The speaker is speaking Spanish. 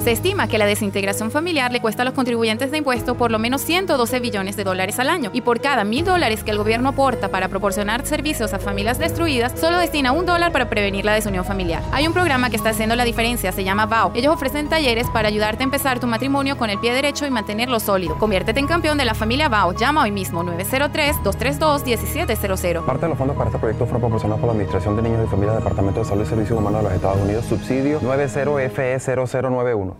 Se estima que la desintegración familiar le cuesta a los contribuyentes de impuestos por lo menos 112 billones de dólares al año, y por cada $1,000 que el gobierno aporta para proporcionar servicios a familias destruidas, solo destina $1 para prevenir la desunión familiar. Hay un programa que está haciendo la diferencia, se llama VAO. Ellos ofrecen talleres para ayudarte a empezar tu matrimonio con el pie derecho y mantenerlo sólido. Conviértete en campeón de la familia VAO. Llama hoy mismo 903-232-1700. Parte de los fondos para este proyecto fueron proporcionados por la Administración de Niños y Familias, Departamento de Salud y Servicios Humanos de los Estados Unidos, subsidio 90FE0091.